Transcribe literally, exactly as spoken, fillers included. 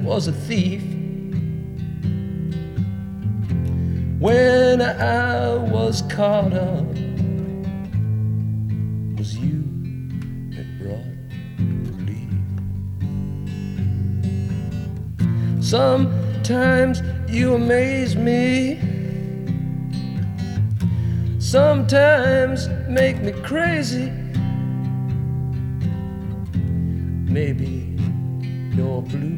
was a thief. When I was caught up, was you that brought relief. Sometimes you amaze me, sometimes make me crazy. Maybe you're blue